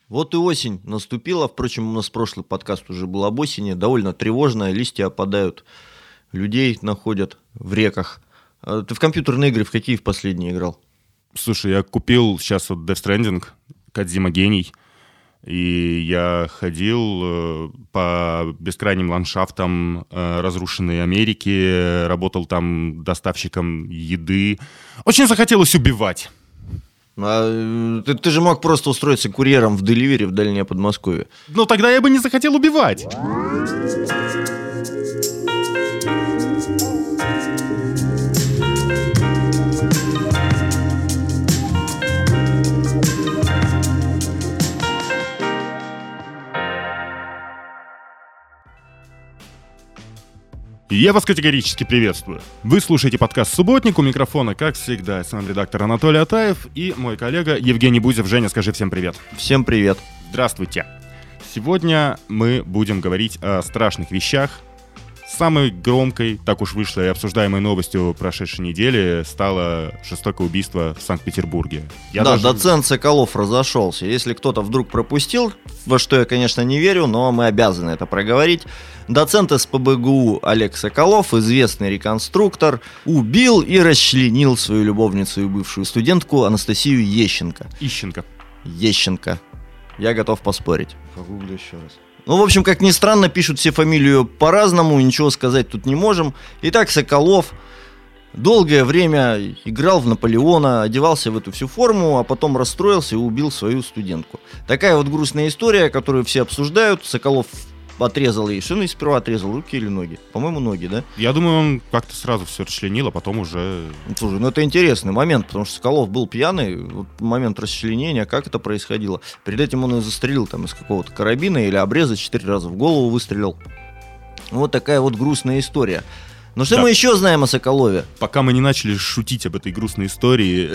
Вот и осень наступила. Впрочем, у нас прошлый подкаст уже был об осени. Довольно тревожно, листья опадают, людей находят в реках. А ты в компьютерные игры в какие в последние играл? Слушай, я купил сейчас вот Death Stranding, Кодзима гений, и я ходил по бескрайним ландшафтам разрушенной Америки, работал там доставщиком еды. Очень захотелось убивать. Ты же мог просто устроиться курьером в Деливере в дальнее Подмосковье. Но тогда я бы не захотел убивать. Я вас категорически приветствую. Вы слушаете подкаст «Субботник». У микрофона, как всегда, сам редактор Анатолий Атаев и мой коллега Евгений Бузев. Женя, скажи всем привет. Всем привет. Здравствуйте. Сегодня мы будем говорить о страшных вещах. Самой громкой, так уж вышло, и обсуждаемой новостью прошедшей недели стало жестокое убийство в Санкт-Петербурге. Доцент Соколов разошелся. Если кто-то вдруг пропустил, во что я, конечно, не верю, но мы обязаны это проговорить. Доцент СПбГУ Олег Соколов, известный реконструктор, убил и расчленил свою любовницу и бывшую студентку Анастасию Ещенко. Ещенко. Я готов поспорить. Погуглю еще раз. Ну, в общем, как ни странно, пишут все фамилию по-разному, ничего сказать тут не можем. Итак, Соколов долгое время играл в Наполеона, одевался в эту всю форму, а потом расстроился и убил свою студентку. Такая вот грустная история, которую все обсуждают. Соколов отрезал ей. Что он ей сперва отрезал? Руки или ноги? По-моему, ноги, да? Я думаю, он как-то сразу все расчленил, а потом уже... Слушай, это интересный момент, потому что Соколов был пьяный. Вот момент расчленения, как это происходило? Перед этим он ее застрелил там из какого-то карабина или обреза 4 раза в голову выстрелил. Вот такая вот грустная история. Но что мы еще знаем о Соколове? Пока мы не начали шутить об этой грустной истории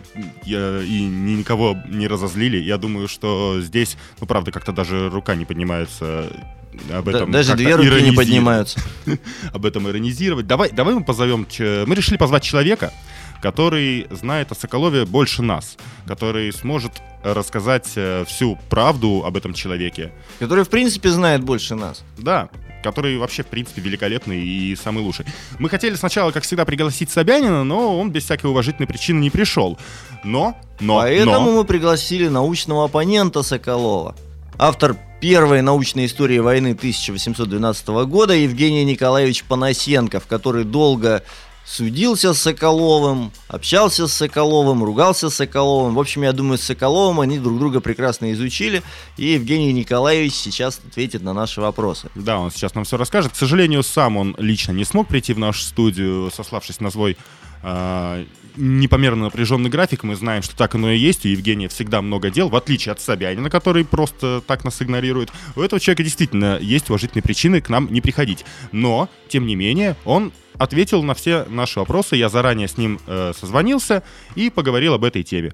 и никого не разозлили, я думаю, что здесь, правда, как-то даже рука не поднимается об этом. Даже две руки не поднимаются. Об этом иронизировать. Давай мы позовем... Мы решили позвать человека, который знает о Соколове больше нас, который сможет рассказать всю правду об этом человеке. Который, в принципе, знает больше нас. Да, который вообще, в принципе, великолепный и самый лучший. Мы хотели сначала, как всегда, пригласить Собянина, но он без всякой уважительной причины не пришел. Поэтому мы пригласили научного оппонента Соколова. Автор первой научной истории войны 1812 года Евгений Николаевич Панасенков, который долго судился с Соколовым, общался с Соколовым, ругался с Соколовым. В общем, я думаю, с Соколовым они друг друга прекрасно изучили, и Евгений Николаевич сейчас ответит на наши вопросы. Да, он сейчас нам все расскажет. К сожалению, сам он лично не смог прийти в нашу студию, сославшись на свой непомерно напряженный график. Мы знаем, что так оно и есть. У Евгения всегда много дел, в отличие от Собянина, который просто так нас игнорирует. У этого человека действительно есть уважительные причины к нам не приходить. Но, тем не менее, он ответил на все наши вопросы. Я заранее с ним созвонился и поговорил об этой теме.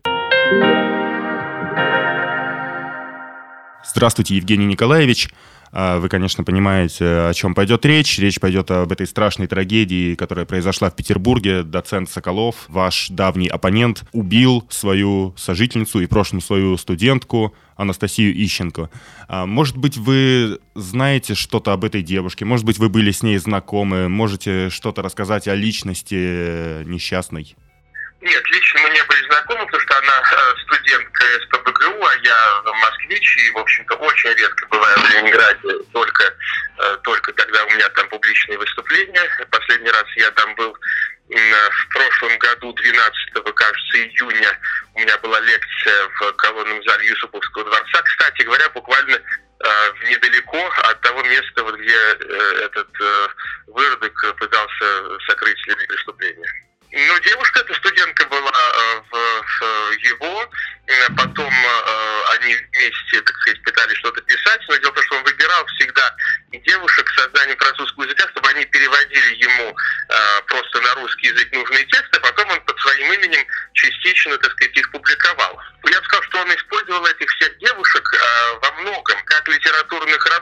Здравствуйте, Евгений Николаевич. Вы, конечно, понимаете, о чем пойдет речь. Речь пойдет об этой страшной трагедии, которая произошла в Петербурге. Доцент Соколов, ваш давний оппонент, убил свою сожительницу и в прошлом свою студентку Анастасию Ищенко. Может быть, вы знаете что-то об этой девушке? Может быть, вы были с ней знакомы? Можете что-то рассказать о личности несчастной? Нет, лично мы не были знакомы, потому что она студентка СПбГУ, а я москвич, и, в общем-то, очень редко бываю в Ленинграде, только когда у меня там публичные выступления. Последний раз я там был в прошлом году, 12, кажется, июня, у меня была лекция в колонном зале Юсуповского дворца. Кстати говоря, буквально недалеко от того места, вот, где этот выродок пытался сокрыть следы преступления. Ну, девушка, эта студентка была в его, потом они вместе, так сказать, пытались что-то писать, но дело в том, что он выбирал всегда девушек с созданием французского языка, чтобы они переводили ему просто на русский язык нужные тексты, а потом он под своим именем частично, так сказать, их публиковал. Я бы сказал, что он использовал этих всех девушек во многом как литературных рабов.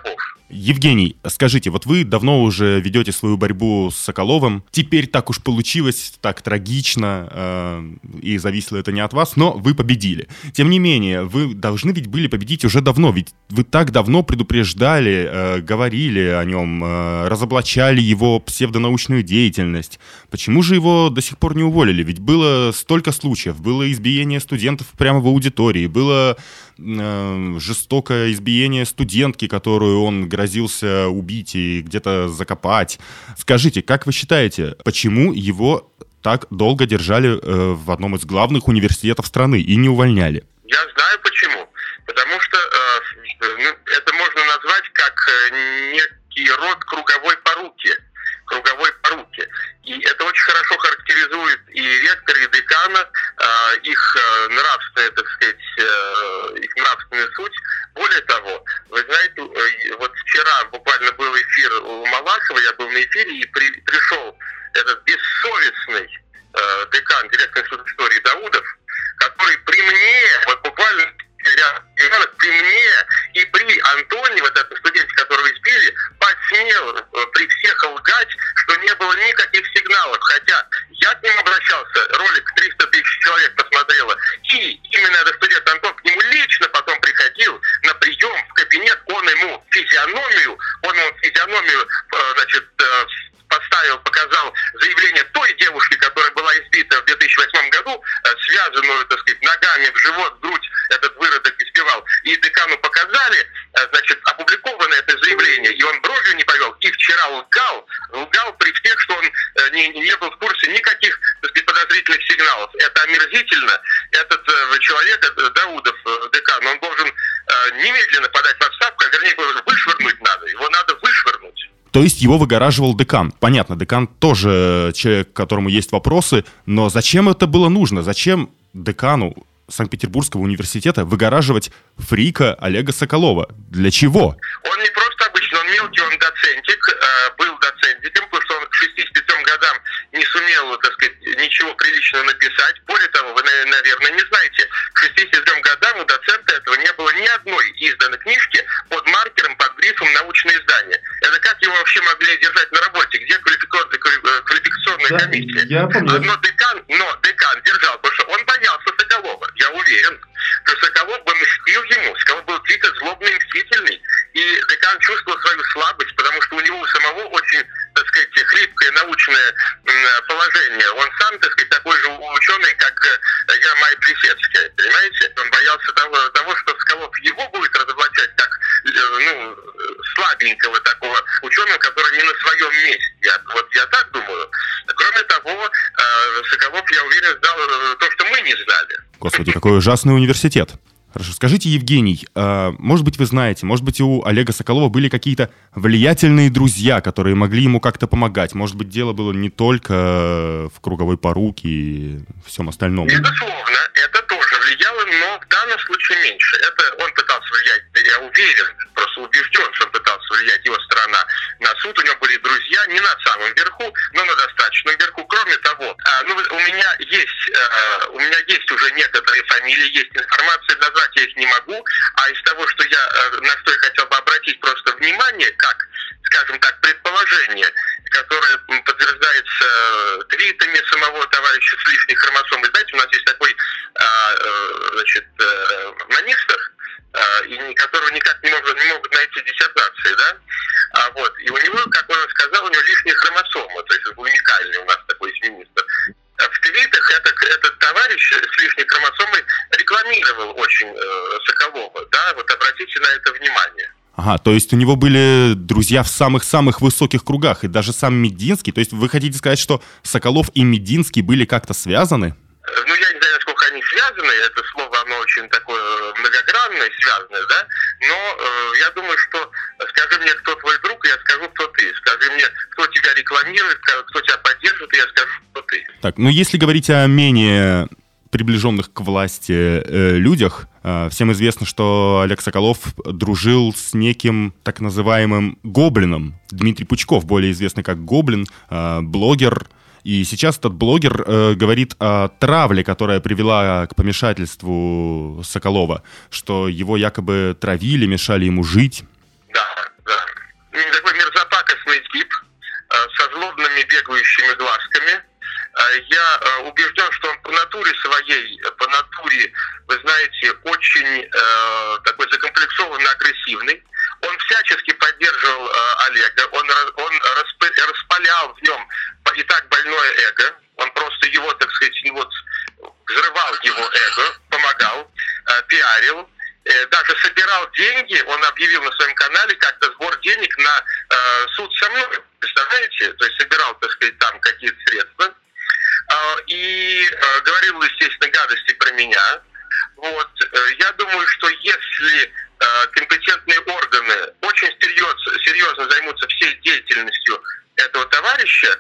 Евгений, скажите, вот вы давно уже ведете свою борьбу с Соколовым. Теперь так уж получилось, так трагично, и зависело это не от вас, но вы победили. Тем не менее, вы должны ведь были победить уже давно, ведь вы так давно предупреждали, говорили о нем, разоблачали его псевдонаучную деятельность. Почему же его до сих пор не уволили? Ведь было столько случаев, было избиение студентов прямо в аудитории, было жестокое избиение студентки, которую он грозился убить и где-то закопать. Скажите, как вы считаете, почему его так долго держали в одном из главных университетов страны и не увольняли? Я знаю почему. Потому что это можно назвать как некий род круговой поруки. И это очень хорошо характеризует и ректора, и декана, их нравственную, так сказать, их нравственную суть. Более того, вы знаете, вот вчера буквально был эфир у Малахова, я был на эфире, и пришел этот бессовестный декан, директор института истории Даудов, который при мне, вот буквально при мне и при Антоне, вот этом студенте, которого избили, посмел при всех лгать, что не было никаких сигналов. Хотя я к ним обращался, ролик 300 тысяч человек посмотрело, и именно этот студент Антон к нему лично потом приходил на прием в кабинет, он ему физиономию, значит, показал заявление той девушки, которая была избита в 2008 году, связанную, так сказать, ногами в живот, в грудь, этот выродок избивал. И декану показали, значит, опубликовано это заявление, и он бровью не повел, и вчера лгал при всех, что он не был в курсе никаких, так сказать, подозрительных сигналов. Это омерзительно. Этот человек, Даудов, декан, он должен немедленно подать в отставку, а вернее, вышвырнуть надо, его надо вышвырнуть. То есть его выгораживал декан. Понятно, декан тоже человек, к которому есть вопросы, но зачем это было нужно? Зачем декану Санкт-Петербургского университета выгораживать фрика Олега Соколова? Для чего? Он не просто обычный, он мелкий, он доцентик, был доцентиком, потому что он к 63 годам не сумел, так сказать, ничего приличного написать. Более того, вы, наверное, не знаете, к 63 годам у доцента этого не было ни одной изданной книжки под маркером, под грифом «научное издание». Это как его вообще могли держать на работе? Где квалификационная комиссия? Я помню. Но декан держал, потому что он боялся Соколова, я уверен, что Соколов бы мстил ему, Соколов был какой-то злобный, мстительный, и декан чувствовал свою слабость, потому что у него у самого очень, так сказать, хлипкое научное положение. Он сам, так сказать, такой же ученый, как Ермай Плесецкая, понимаете? Он боялся того, что Соколов его будет разоблачать как, слабенького такого ученого, который не на своем месте. Я так думаю. Кроме того, Соколов, я уверен, знал то, что мы не знали. Господи, какой ужасный университет. Хорошо, скажите, Евгений, может быть, вы знаете, может быть, у Олега Соколова были какие-то влиятельные друзья, которые могли ему как-то помогать? Может быть, дело было не только в круговой поруке и всем остальном? Безусловно, это тоже влияло, но в данном случае меньше. Это он пытался влиять, я уверен, просто убежден, что он пытался влиять, его сторона, на суд. У него были друзья не на самом верху, но на достаточном верху. Кроме того, у меня есть уже некоторые фамилии, есть информация, назвать я их не могу, а из того, что я на что я хотел бы обратить просто внимание, как, скажем так, предположение, которое подтверждается твитами самого товарища с лишней хромосомой. Знаете, у нас есть такой, министр, которого никак не могут найти диссертации, да? И у него, как он сказал, у него лишняя хромосома, то есть уникальный у нас такой министр. В твитах этот товарищ с лишней хромосомой рекламировал очень Соколова, да? Вот обратите на это внимание. Ага, то есть у него были друзья в самых-самых высоких кругах, и даже сам Мединский. То есть вы хотите сказать, что Соколов и Мединский были как-то связаны? Я не знаю, насколько они связаны, это слово, оно очень такое многогранное, связанное, да, но я думаю, что скажи мне, кто твой друг, я скажу, кто ты. Скажи мне, кто тебя рекламирует, кто тебя поддерживает, я скажу, кто ты. Так, если говорить о менее приближенных к власти людях, всем известно, что Олег Соколов дружил с неким так называемым гоблином. Дмитрий Пучков, более известный как Гоблин, блогер. И сейчас этот блогер говорит о травле, которая привела к помешательству Соколова, что его якобы травили, мешали ему жить. Да. бегающими глазками. Я убежден, что он по натуре своей, вы знаете, очень такой закомплексованно агрессивный. Он всячески поддерживал Олега, он распалял в нем и так больное эго. Он просто его, так сказать, взрывал его эго, помогал, пиарил. Даже собирал деньги, он объявил на своем канале как-то сбор денег на суд со мной. Представляете? То есть собирал, так сказать, там какие-то средства. И говорил, естественно, гадости про меня. Вот. Я думаю, что если компетентные органы очень серьезно займутся всей деятельностью этого товарища,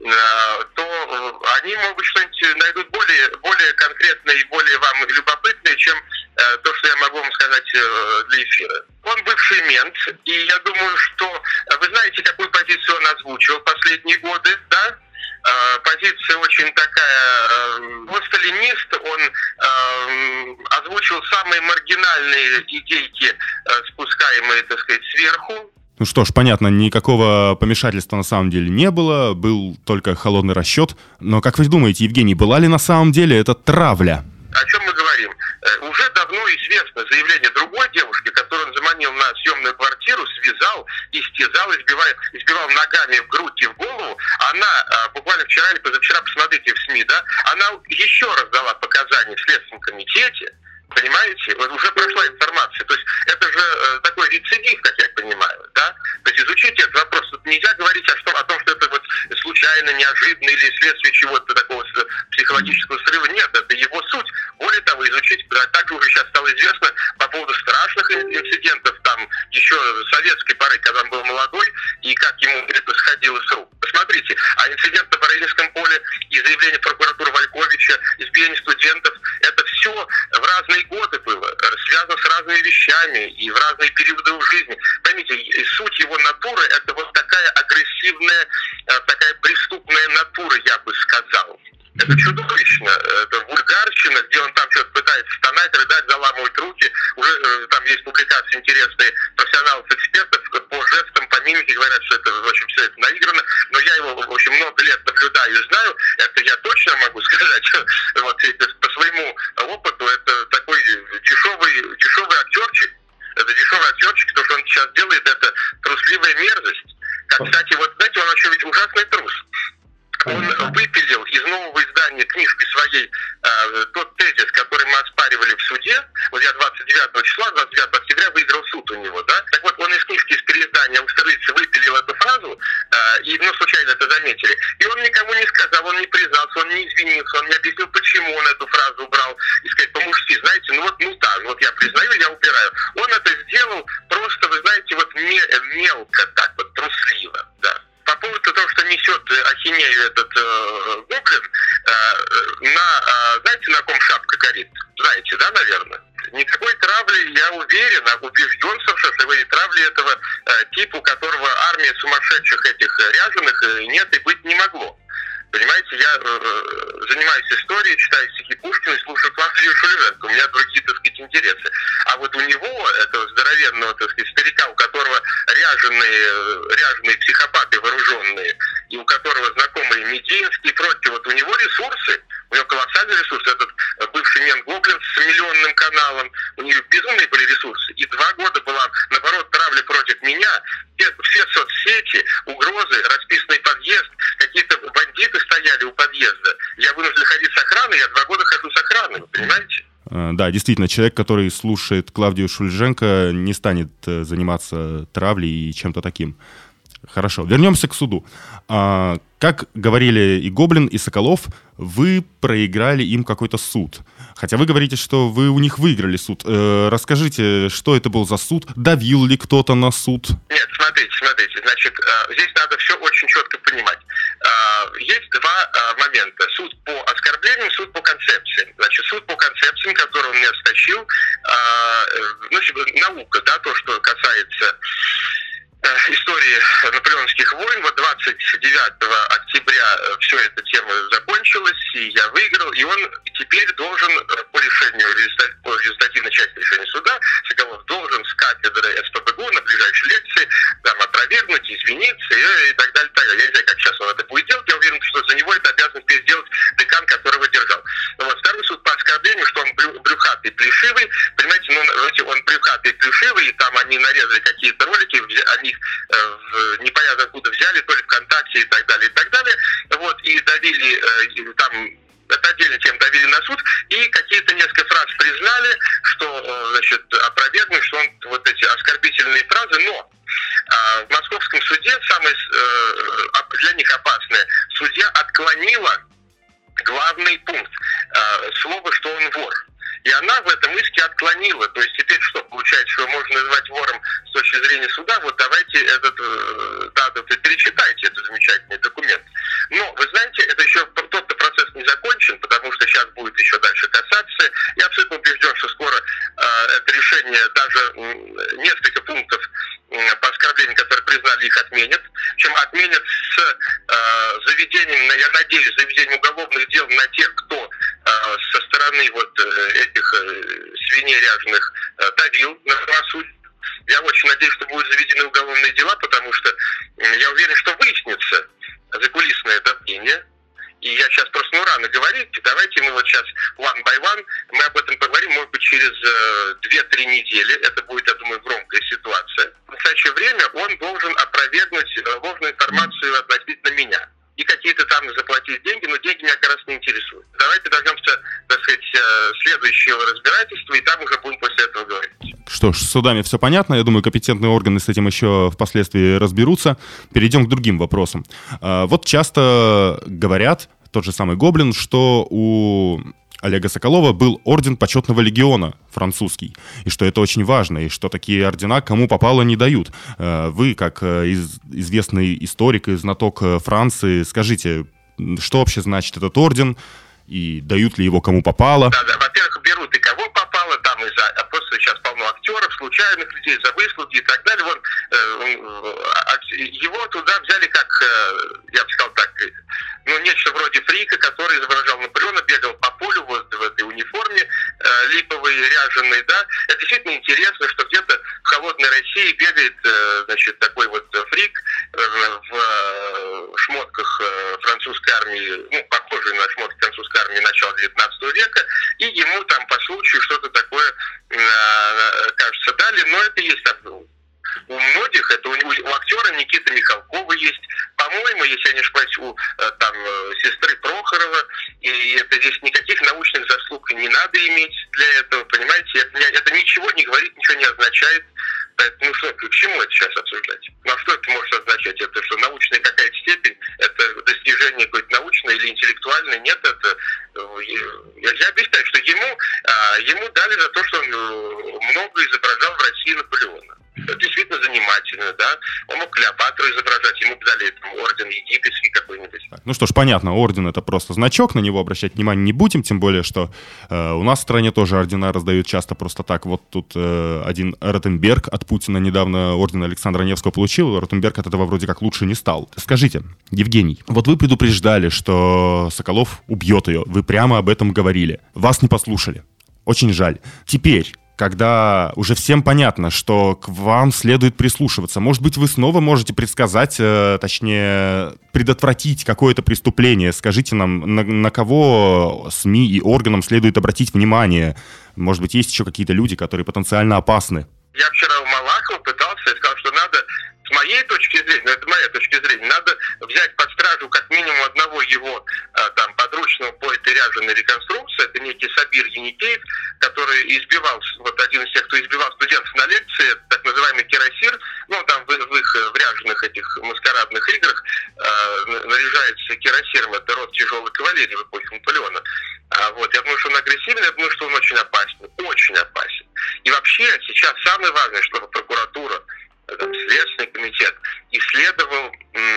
то они могут что-нибудь найдут более конкретное и более вам любопытное, чем то, что я могу вам сказать для эфира. Он бывший мент, и я думаю, что вы знаете, какую позицию он озвучивал последние годы, да? Позиция очень такая, он сталинист, он озвучил самые маргинальные идейки, спускаемые, так сказать, сверху. Ну что ж, понятно, никакого помешательства на самом деле не было, был только холодный расчет. Но как вы думаете, Евгений, была ли на самом деле это травля? О чем мы говорим? Уже давно известно заявление другой девушки, которую он заманил на съемную квартиру, связал, истязал, избивал ногами в грудь и в голову. Она буквально вчера или позавчера, посмотрите в СМИ, да, она еще раз дала показания в Следственном комитете. Понимаете? Уже прошла информация. То есть это же такой рецидив, как я понимаю, да? То есть изучите этот вопрос. Тут нельзя говорить о том, что это вот случайно, неожиданно или следствие чего-то такого психологического срыва. Нет, это его суть. Более того, изучить, также уже сейчас стало известно по поводу страшных инцидентов там еще советской поры, когда он был молодой, и как ему это сходило с рук. Посмотрите, а инцидент на Бородинском поле и заявление прокуратуры Вальковича, избиение студентов, это все в разные годы было, связано с разными вещами и в разные периоды в жизни. Поймите, суть его натуры — это вот такая агрессивная, такая преступная натура, я бы сказал. Это чудовищно, это вульгарщина, где он там что-то пытается стонать, рыдать, заламывать руки. Уже там есть публикации интересные профессионалов-экспертов по жестам, по мимике, говорят, что это, в общем, все это наиграно. Но я его, в общем, много лет наблюдаю и знаю, это я точно могу сказать, вот по своему опыту, это такой дешевый актерчик. Это дешевый актерчик, то, что он сейчас делает, это трусливая мерзость. Кстати, вот знаете, он еще ведь ужасный трус. Он выпилил из нового издания книжки своей тот тезис, который мы оспаривали в суде. Вот я 29 числа, 29 октября выиграл суд у него, да? Так вот, он из книжки, из переиздания австралийца выпилил эту фразу, и, случайно это заметили. И он никому не сказал, он не признался, он не извинился, он не объяснил, почему он эту фразу убрал. И сказать по-мужски, знаете, вот я признаю, я убираю. Он это сделал просто, вы знаете, вот мелко так вот, трусливо, да. По поводу того, что несет ахинею этот гоблин, знаете, на ком шапка горит? Знаете, да, наверное? Никакой травли, я уверен, убежден, что никакой травли этого типа, у которого армия сумасшедших этих ряженых нет и быть не могло. Понимаете, я занимаюсь историей, читаю стихи Пушкина и слушаю Клавдию Шульженко. У меня другие, так сказать, интересы. А вот у него, этого здоровенного, так сказать, старика, у которого ряженые психопаты вооруженные, и у которого знакомые Мединский и прочее, вот у него ресурсы, у него колоссальные ресурсы. Этот бывший мент Гоблин с миллионным каналом, у него безумные были ресурсы. И 2 года была, наоборот, травля против меня. Все соцсети, угрозы, расписанный подъезд, какие-то бандиты стояли у подъезда. Я вынужден ходить с охраной, я 2 года хожу с охраной, вы понимаете? Да, действительно, человек, который слушает Клавдию Шульженко, не станет заниматься травлей и чем-то таким. Хорошо, вернемся к суду. Как говорили и Гоблин, и Соколов, вы проиграли им какой-то суд. Хотя вы говорите, что вы у них выиграли суд. Расскажите, что это был за суд? Давил ли кто-то на суд? Нет, смотрите. Значит, здесь надо все очень четко понимать. Есть 2 момента. Суд по оскорблениям, суд по концепциям. Значит, суд по концепциям, который он мне стащил, наука, да, то, что касается истории наполеоновских войн. Вот 29 октября все эта тема закончилась, и я выиграл, и он теперь должен по результативной части решения суда, Соколов должен с кафедры СПбГУ на ближайшей лекции там опровергнуть, извиниться и так далее. Я не знаю, как сейчас он это будет делать, я уверен, и там они нарезали какие-то ролики, они непонятно откуда взяли, то ли ВКонтакте и так далее, и так далее. Вот, и давили там... Это отдельная тема, давили на суд, и какие-то несколько фраз признали, что, значит, опровергли, что он вот эти оскорбительные фразы, но в московском суде самое для них опасное, судья отклонила главный пункт, слово, что он вор. И она в этом иске отклонила. То есть теперь что, получается, что можно назвать вором с точки зрения суда? Вот давайте перечитайте этот замечательный документ. Но, вы знаете, это еще тот-то процесс не закончен, потому что сейчас будет еще дальше кассация. Я абсолютно убежден, что скоро это решение, даже несколько пунктов по оскорблению, которые признали, их отменят. Причем отменят с заведением, я надеюсь, заведением уголовных дел на тех, кто со стороны вот этих свиней ряженых давил на правосудие. Я очень надеюсь, что будут заведены уголовные дела, потому что я уверен, что выяснится закулисное давление. И я сейчас просто рано говорить. Давайте мы вот сейчас one by one, мы об этом поговорим, может быть, через 2-3 недели. Это будет, я думаю, громкая ситуация. В настоящее время он должен опровергнуть ложную информацию относительно меня. И какие-то там заплатить деньги, но деньги меня как раз не интересуют. Давайте дождемся, так сказать, следующего разбирательства, и там уже будем после этого говорить. Что ж, с судами все понятно. Я думаю, компетентные органы с этим еще впоследствии разберутся. Перейдем к другим вопросам. Вот часто говорят, тот же самый Гоблин, что у Олега Соколова был орден почетного легиона французский, и что это очень важно, и что такие ордена кому попало не дают. Вы, как известный историк и знаток Франции, скажите, что вообще значит этот орден, и дают ли его кому попало? Да, во-первых, берут и кого попало, там и за... Просто сейчас полно актеров, случайных людей, за выслуги и так далее. Его туда взяли как, я бы сказал так, нечто вроде фрика, который изображал Наполеона, бегал по полю вот в этой униформе липовой, ряженой, да. Это действительно интересно, что где-то в холодной России бегает, значит, такой вот фрик в шмотках французской армии, похожий на шмотки французской армии начала 19 века, и ему там по случаю что-то такое, кажется, дали, но это есть так, у многих, это у актера Никиты Михалкова есть, по-моему, если я не ошибаюсь, у там сестры Прохорова, и это здесь никаких научных заслуг не надо иметь для этого, понимаете, это ничего не говорит, ничего не означает. Поэтому к чему это сейчас обсуждать? А что это может означать? Это что, научная какая-то степень? Это достижение какое-то научное или интеллектуальное? Нет, это... Я объясняю, что ему дали за то, что он много изображал в России Наполеона. Это действительно занимательно, да? Он мог Клеопатру изображать, ему дали орден египетский какой-нибудь. Ну что ж, понятно, орден — это просто значок, на него обращать внимание не будем, тем более, что у нас в стране тоже ордена раздают часто просто так. Вот тут один Ротенберг от Путина недавно орден Александра Невского получил, Ротенберг от этого вроде как лучше не стал. Скажите, Евгений, вот вы предупреждали, что Соколов убьет ее, вы прямо об этом говорили, вас не послушали, очень жаль. Теперь, когда уже всем понятно, что к вам следует прислушиваться, может быть, вы снова можете предсказать, точнее, предотвратить какое-то преступление. Скажите нам, на кого СМИ и органам следует обратить внимание? Может быть, есть еще какие-то люди, которые потенциально опасны? Я вчера у Малахова пытался и сказал, что надо, с моей точки зрения, это моя точка зрения, надо взять под стражу как минимум одного его там подручного по этой ряженой реконструкции, это некий Сабир Еникеев, который избивал, вот один из тех, кто избивал студентов на лекции, так называемый кирасир, там в их ряженых этих маскарадных играх наряжается кирасиром, это род тяжелой кавалерии в эпохе Наполеона. Я думаю, что он агрессивный, я думаю, что он очень опасен. И вообще сейчас самое важное, чтобы прокуратура, Следственный комитет исследовал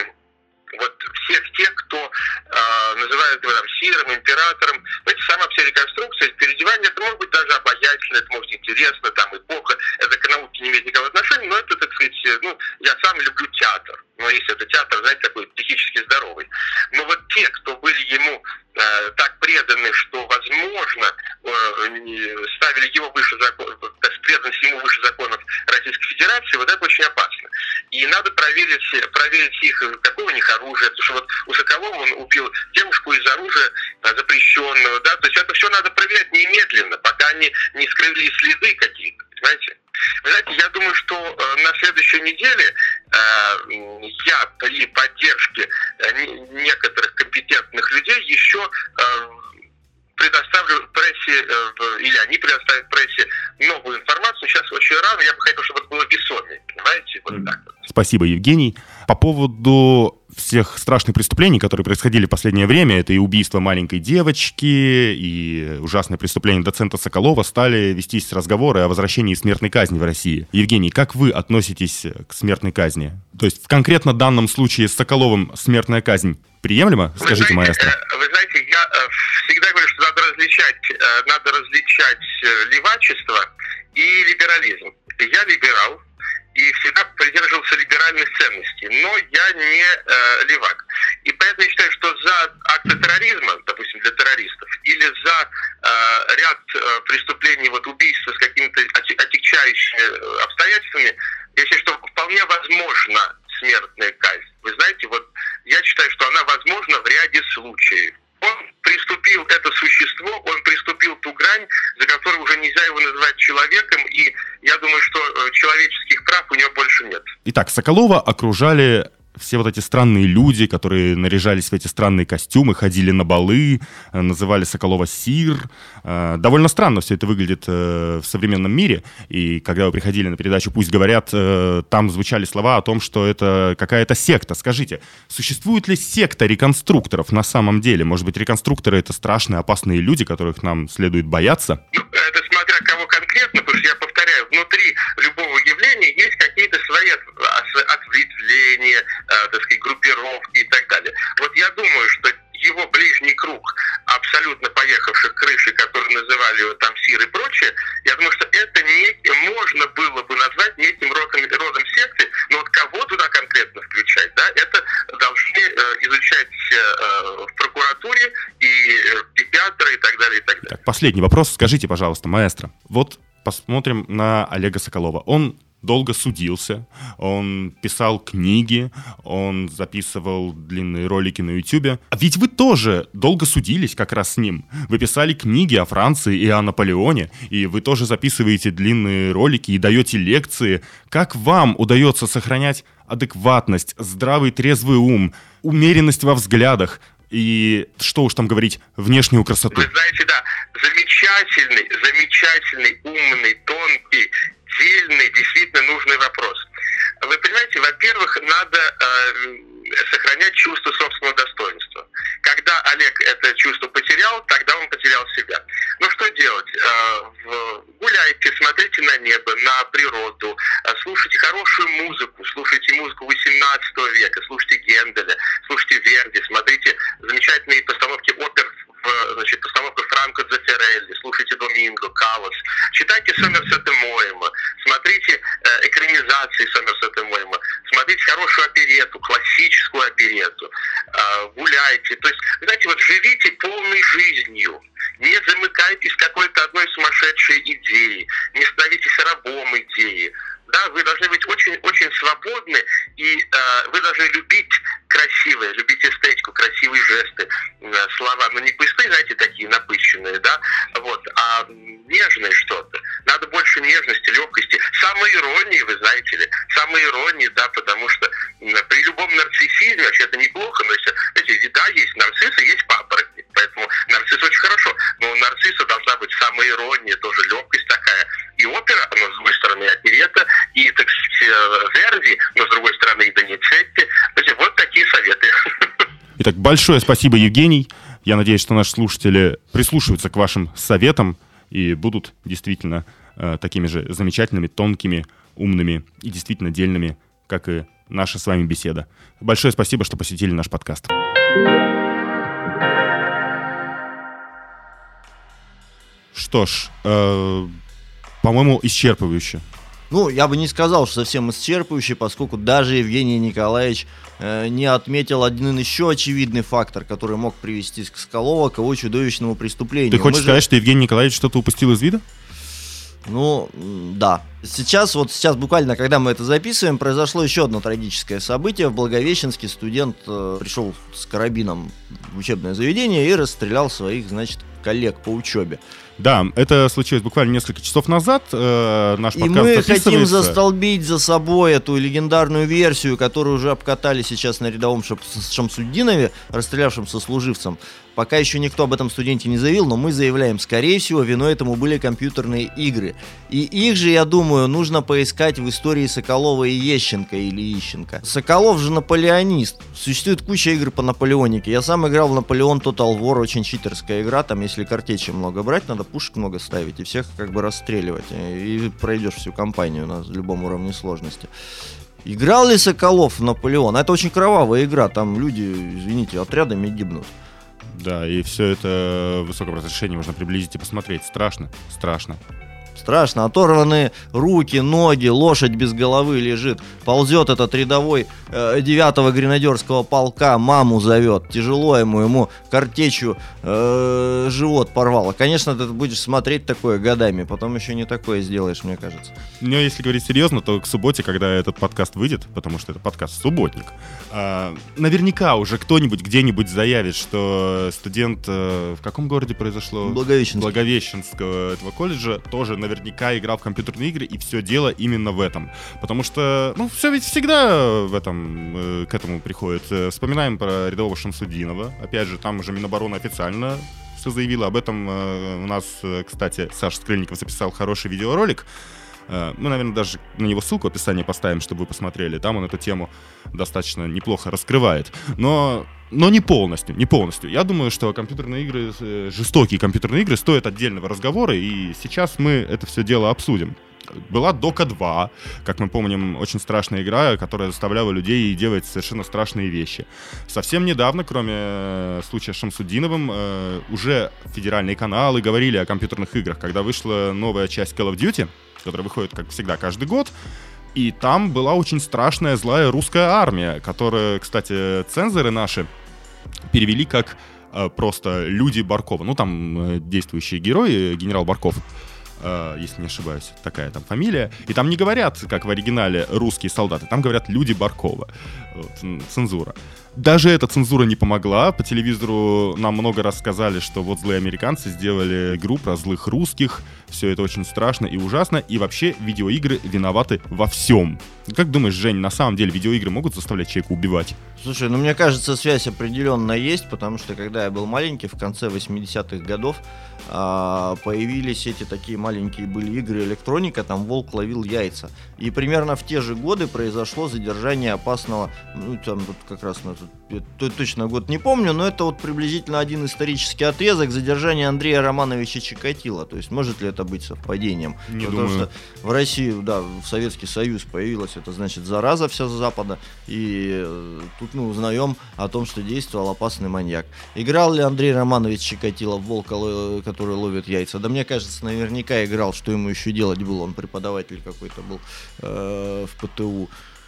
всех тех, кто называют его сиром, императором. Сама вся реконструкция, переодевание, это может быть даже обаятельно, это может быть интересно, эпоха, это к науке не имеет никакого отношения, но это, так сказать, я сам люблю театр. Но если это театр, знаете, такой психически здоровый. Но вот те, кто были ему так преданы, что, возможно, ставили его выше законов, преданность ему выше законов Российской Федерации, вот это очень опасно. И надо проверить их, какое у них оружие, потому что у Соколова он убил девушку из оружия запрещенного, да, то есть это все надо проверять немедленно, пока они не скрыли следы какие-то, понимаете? Вы знаете, я думаю, что на следующей неделе я при поддержке некоторых компетентных людей еще предоставлю прессе, или они предоставят прессе новую информацию. Сейчас очень рано, я бы хотел, чтобы это было весомее, понимаете, вот так вот. Спасибо, Евгений. По поводу всех страшных преступлений, которые происходили в последнее время, это и убийство маленькой девочки, и ужасное преступление доцента Соколова, стали вестись разговоры о возвращении смертной казни в России. Евгений, как вы относитесь к смертной казни? То есть в конкретно данном случае с Соколовым смертная казнь приемлема? Скажите, маэстро. Вы знаете, я всегда говорю, что надо различать левачество и либерализм. Я либерал и всегда придерживался либеральных ценностей, но я не левак. И поэтому я считаю, что за акты терроризма, допустим, для террористов, или за ряд преступлений, вот убийства с какими-то отягчающими обстоятельствами, я считаю, что вполне возможна смертная казнь. Вы знаете, вот я считаю, что она возможна в ряде случаев. Он приступил, это существо, он приступил ту грань, за которой уже нельзя его называть человеком, и я думаю, что человеческих прав у него больше нет. Итак, Соколова окружали все вот эти странные люди, которые наряжались в эти странные костюмы, ходили на балы, называли Соколова сир. Довольно странно все это выглядит в современном мире. И когда вы приходили на передачу «Пусть говорят», там звучали слова о том, что это какая-то секта. Скажите, существует ли секта реконструкторов на самом деле? Может быть, реконструкторы — это страшные, опасные люди, которых нам следует бояться? Это смотря кого конкретно, потому что я повторяю, внутри любого явления есть какие-то свои ответвления, так сказать, группировки и так далее. Вот я думаю, что его ближний круг абсолютно поехавших крышей, которые называли его там сир и прочее, я думаю, что это можно было бы назвать неким родом секты, но вот кого туда конкретно включать, да, это должны изучать в прокуратуре и психиатры и так далее, и так далее. Так, последний вопрос. Скажите, пожалуйста, маэстро, вот посмотрим на Олега Соколова. Он долго судился, он писал книги, он записывал длинные ролики на Ютубе. А ведь вы тоже долго судились как раз с ним. Вы писали книги о Франции и о Наполеоне, и вы тоже записываете длинные ролики и даете лекции. Как вам удается сохранять адекватность, здравый трезвый ум, умеренность во взглядах и, что уж там говорить, внешнюю красоту? Вы знаете, да, замечательный, умный, тонкий, дельный, действительно нужный вопрос. Вы понимаете, во-первых, надо сохранять чувство собственного достоинства. Когда Олег это чувство потерял, тогда он потерял себя. Ну что делать? Гуляйте, смотрите на небо, на природу, слушайте хорошую музыку, слушайте музыку 18 века, слушайте Генделя, слушайте Верди, смотрите замечательные постановки опер, постановку Франко Дзеффирелли, слушайте Доминго, Каллас, читайте Сомерсета Моэма, смотрите экранизации Сомерсета Моэма, смотрите хорошую оперетту, классическую оперетту, гуляйте. То есть, знаете, вот живите полной жизнью, не замыкайтесь какой-то одной сумасшедшей идеей, не становитесь рабом идеи. Да, вы должны быть очень свободны, и вы должны любить красивое, любить эстетику, красивые жесты, слова, но не пустые, знаете, такие напыщенные, да, вот, а нежное что-то. Надо больше нежности, легкости, самоиронии, вы знаете ли, самоиронии, да, потому что при любом нарциссизме, вообще это неплохо, но если, да, есть нарциссы, есть папоротник, поэтому нарцисс очень хорошо, но у нарцисса должна быть самоирония, тоже легкость такая, и опера, но с другой стороны оперетта, и, так сказать, Верди, но с другой стороны и Доницетти. Вот такие советы. Итак, большое спасибо, Евгений. Я надеюсь, что наши слушатели прислушиваются к вашим советам и будут действительно такими же замечательными, тонкими, умными и действительно дельными, как и наша с вами беседа. Большое спасибо, что посетили наш подкаст. Что ж, по-моему, исчерпывающе. Ну, я бы не сказал, что совсем исчерпывающе, поскольку даже Евгений Николаевич не отметил один еще очевидный фактор, который мог привести к Соколову к его чудовищному преступлению. Ты хочешь сказать, что Евгений Николаевич что-то упустил из вида? Ну, да. Сейчас буквально, когда мы это записываем, произошло еще одно трагическое событие. В Благовещенске студент пришел с карабином в учебное заведение и расстрелял своих, коллег по учебе. Да, это случилось буквально несколько часов назад. Наш подкаст записывается. И мы хотим застолбить за собой эту легендарную версию, которую уже обкатали сейчас на рядовом Шамсуддинове, расстрелявшем сослуживцем. Пока еще никто об этом студенте не заявил, но мы заявляем, скорее всего, виной этому были компьютерные игры. И их же, я думаю, нужно поискать в истории Соколова и Ещенко или Ищенко. Соколов же наполеонист. Существует куча игр по наполеонике. Я сам играл в Наполеон Total War, очень читерская игра. Там, если картечи много брать, надо пушек много ставить и всех как бы расстреливать. И пройдешь всю кампанию на любом уровне сложности. Играл ли Соколов в Наполеон? Это очень кровавая игра. Там люди, извините, отрядами гибнут. Да, и все это в высоком разрешении можно приблизить и посмотреть. Страшно, страшно. Страшно. Оторваны руки, ноги, лошадь без головы лежит. Ползет этот рядовой 9-го гренадерского полка, маму зовет. Тяжело ему картечью живот порвало. Конечно, ты будешь смотреть такое годами, потом еще не такое сделаешь, мне кажется. Но если говорить серьезно, то к субботе, когда этот подкаст выйдет, потому что это подкаст «Субботник», наверняка уже кто-нибудь где-нибудь заявит, что студент в каком городе произошло? Благовещенского этого колледжа тоже наверняка играл в компьютерные игры, и все дело именно в этом. Потому что, все ведь всегда в этом, к этому приходит. Вспоминаем про рядового Шамсуддинова. Опять же, там уже Минобороны официально все заявило. Об этом у нас, кстати, Саша Скрыльников записал хороший видеоролик. Мы, наверное, даже на него ссылку в описании поставим, чтобы вы посмотрели. Там он эту тему достаточно неплохо раскрывает. Но не полностью, не полностью. Я думаю, что компьютерные игры, жестокие компьютерные игры стоят отдельного разговора, и сейчас мы это все дело обсудим. Была Дока 2, как мы помним, очень страшная игра, которая заставляла людей делать совершенно страшные вещи. Совсем недавно, кроме случая с Шамсуддиновым, уже федеральные каналы говорили о компьютерных играх, когда вышла новая часть Call of Duty, которая выходит, как всегда, каждый год. И там была очень страшная, злая русская армия, которую, кстати, цензоры наши перевели как просто «Люди Баркова». Ну, там действующий герой, генерал Барков, если не ошибаюсь, такая там фамилия. И там не говорят, как в оригинале, русские солдаты, там говорят «Люди Баркова». Вот, цензура. Даже эта цензура не помогла. По телевизору нам много раз сказали, что вот злые американцы сделали игру про злых русских. Все это очень страшно и ужасно. И вообще видеоигры виноваты во всем. Как думаешь, Жень, на самом деле видеоигры могут заставлять человека убивать? Слушай, мне кажется, связь определенно есть, потому что когда я был маленький, в конце 80-х годов появились эти такие маленькие были игры электроника, там волк ловил яйца. И примерно в те же годы произошло задержание опасного, там тут как раз точно год не помню, но это вот приблизительно один исторический отрезок задержания Андрея Романовича Чикатило. То есть может ли это быть совпадением? Не Потому думаю. что в России, да, в Советский Союз появилась, это значит зараза вся с Запада, и тут мы узнаем о том, что действовал опасный маньяк. Играл ли Андрей Романович Чикатило в волка, который ловит яйца? Да мне кажется, наверняка играл, что ему еще делать было, он преподаватель какой-то был в ПТУ.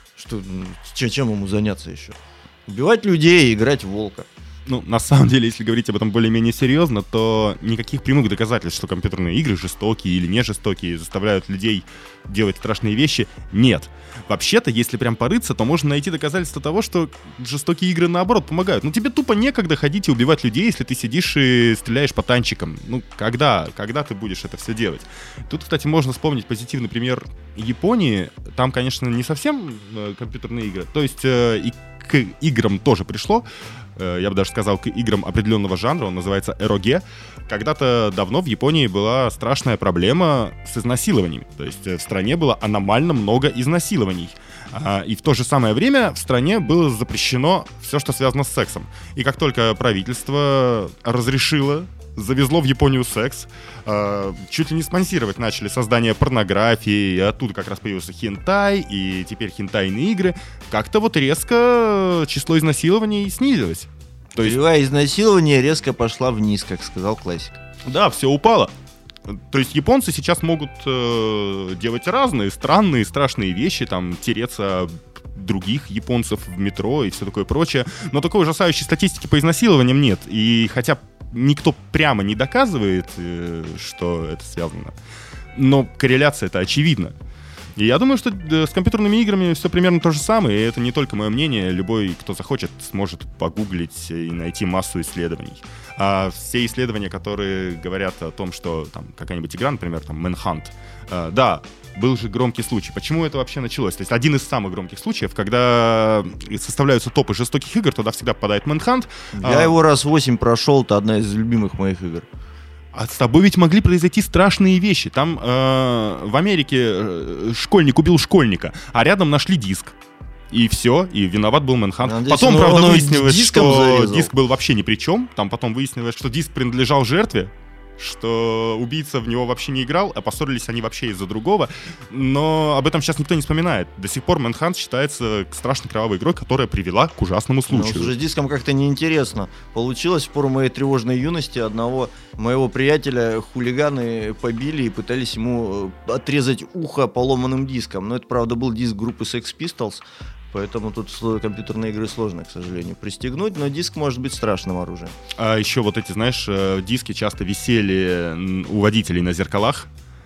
Чем ему заняться еще? Убивать людей и играть в волка. На самом деле, если говорить об этом более-менее серьезно, то никаких прямых доказательств, что компьютерные игры жестокие или не жестокие, заставляют людей делать страшные вещи, нет. Вообще-то, если прям порыться, то можно найти доказательства того, что жестокие игры, наоборот, помогают. Тебе тупо некогда ходить и убивать людей, если ты сидишь и стреляешь по танчикам. Когда ты будешь это все делать? Тут, кстати, можно вспомнить позитивный пример Японии. Там, конечно, не совсем компьютерные игры. То есть и к играм тоже пришло. Я бы даже сказал, к играм определенного жанра, он называется эроге. Когда-то давно в Японии была страшная проблема с изнасилованиями. То есть в стране было аномально много изнасилований. И в то же самое время в стране было запрещено все, что связано с сексом. И как только правительство разрешило, завезло в Японию секс, чуть ли не спонсировать начали создание порнографии, и оттуда как раз появился хентай, и теперь хентайные игры. Как-то вот резко число изнасилований снизилось. То есть изнасилование резко пошла вниз, как сказал классик. Да, все упало. То есть японцы сейчас могут делать разные странные, страшные вещи, там, тереться других японцев в метро и все такое прочее. Но такой ужасающей статистики по изнасилованиям нет. И хотя никто прямо не доказывает, что это связано, но корреляция это очевидна. И я думаю, что с компьютерными играми все примерно то же самое, и это не только мое мнение, любой, кто захочет, сможет погуглить и найти массу исследований. А все исследования, которые говорят о том, что там какая-нибудь игра, например, там Manhunt, да, был же громкий случай. Почему это вообще началось? То есть один из самых громких случаев, когда составляются топы жестоких игр, туда всегда попадает Manhunt. Я его раз 8 прошел, это одна из любимых моих игр. А с тобой ведь могли произойти страшные вещи. Там в Америке школьник убил школьника, а рядом нашли диск. И все, и виноват был Manhunt. Потом, правда, выяснилось, что диск был вообще ни при чем. Там потом выяснилось, что диск принадлежал жертве, что убийца в него вообще не играл, а поссорились они вообще из-за другого. Но об этом сейчас никто не вспоминает. До сих пор Manhunt считается страшно кровавой игрой, которая привела к ужасному случаю. Ну, с диском как-то неинтересно. Получилось в пору моей тревожной юности. Одного моего приятеля хулиганы побили и пытались ему отрезать ухо поломанным диском. Но это, правда, был диск группы Sex Pistols. Поэтому тут компьютерные игры сложно, к сожалению, пристегнуть, но диск может быть страшным оружием. А еще вот эти, знаешь, диски часто висели у водителей на зеркалах,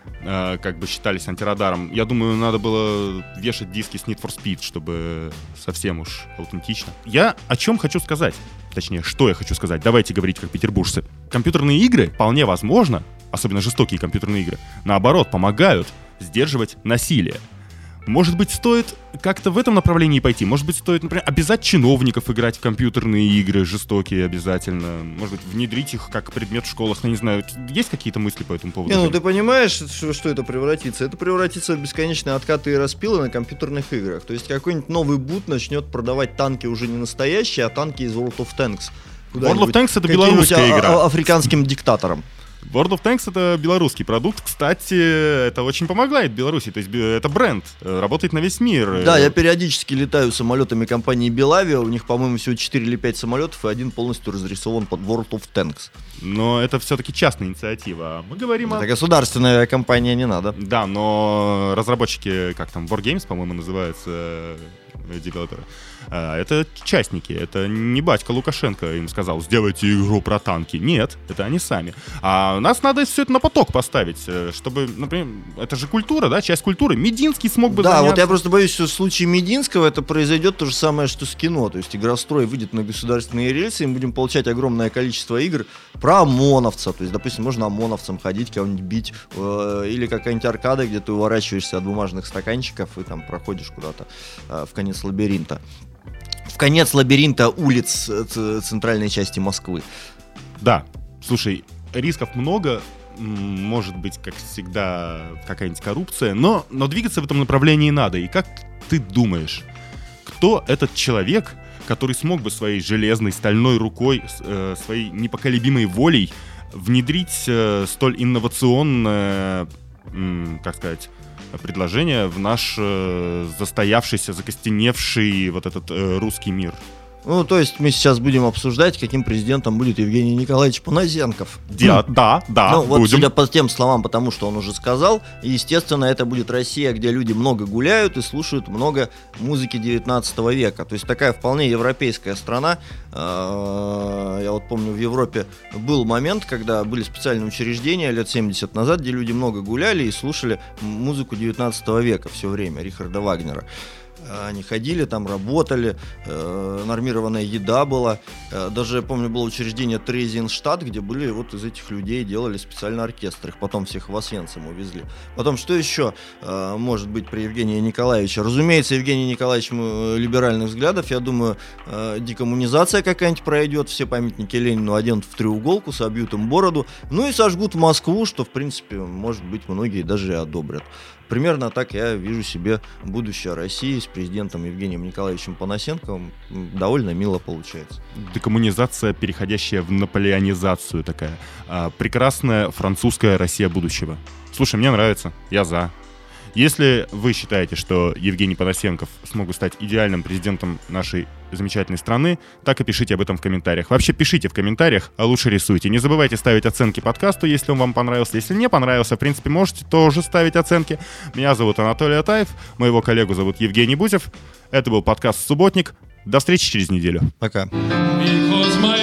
как бы считались антирадаром. Я думаю, надо было вешать диски с Need for Speed, чтобы совсем уж аутентично. Я о чем хочу сказать, точнее, что я хочу сказать, давайте говорить как петербуржцы. Компьютерные игры, вполне возможно, особенно жестокие компьютерные игры, наоборот, помогают сдерживать насилие. Может быть, стоит как-то в этом направлении пойти? Может быть, стоит, например, обязать чиновников играть в компьютерные игры жестокие обязательно? Может быть, внедрить их как предмет в школах? Я не знаю, есть какие-то мысли по этому поводу? Ну ты понимаешь, что это превратится? Это превратится в бесконечные откаты и распилы на компьютерных играх. То есть какой-нибудь новый бут начнет продавать танки уже не настоящие, а танки из World of Tanks. World of Tanks — это белорусская игра. Африканским диктаторам. World of Tanks — это белорусский продукт. Кстати, это очень помогает Беларуси. То есть это бренд, работает на весь мир. Да, я периодически летаю самолетами компании Белавиа. У них, по-моему, всего 4 или 5 самолетов, и один полностью разрисован под World of Tanks. Но это все-таки частная инициатива. Мы говорим о... Это государственная компания, не надо. Да, но разработчики, как там, Wargames, по-моему, называются, девелоперы, это частники, это не батька Лукашенко им сказал: сделайте игру про танки. Нет, это они сами. А нас надо все это на поток поставить, чтобы, например, это же культура, да, часть культуры. Мединский смог бы заняться. Да, вот я просто боюсь, что в случае Мединского это произойдет то же самое, что с кино. То есть игрострой выйдет на государственные рельсы, и мы будем получать огромное количество игр про ОМОНовца. То есть, допустим, можно ОМОНовцам ходить, кого-нибудь бить, или какая-нибудь аркада, где ты уворачиваешься от бумажных стаканчиков и там проходишь куда-то в конец лабиринта. В конец лабиринта улиц центральной части Москвы. Да, слушай, рисков много, может быть, как всегда, какая-нибудь коррупция, но двигаться в этом направлении надо. И как ты думаешь, кто этот человек, который смог бы своей железной, стальной рукой, своей непоколебимой волей внедрить столь инновационное, как сказать, предложение в наш застоявшийся, закостеневший вот этот русский мир? Ну, то есть мы сейчас будем обсуждать, каким президентом будет Евгений Николаевич Понасенков. Да, ну, вот будем. судя по тем словам, потому что он уже сказал, естественно, это будет Россия, где люди много гуляют и слушают много музыки 19 века. То есть такая вполне европейская страна. Я вот помню, в Европе был момент, когда были специальные учреждения лет 70 назад, где люди много гуляли и слушали музыку 19 века все время, Рихарда Вагнера. Они ходили, там работали, нормированная еда была. Даже, я помню, было учреждение Трезинштадт, где были вот из этих людей делали специальный оркестр. Их потом всех в Освенцим увезли. Потом, что еще может быть при Евгении Николаевиче? Разумеется, Евгений Николаевич либеральных взглядов. Я думаю, декоммунизация какая-нибудь пройдет. Все памятники Ленину оденут в треуголку, собьют им бороду. Ну и сожгут Москву, что, в принципе, может быть, многие даже и одобрят. Примерно так я вижу себе будущее России с президентом Евгением Николаевичем Понасенковым. Довольно мило получается. Декоммунизация, переходящая в наполеонизацию такая. Прекрасная французская Россия будущего. Слушай, мне нравится, я за. Если вы считаете, что Евгений Понасенков смог бы стать идеальным президентом нашей замечательной страны, так и пишите об этом в комментариях. Вообще пишите в комментариях, а лучше рисуйте. Не забывайте ставить оценки подкасту, если он вам понравился. Если не понравился, в принципе, можете тоже ставить оценки. Меня зовут Анатолий Атаев, моего коллегу зовут Евгений Бузев. Это был подкаст «Субботник». До встречи через неделю. Пока.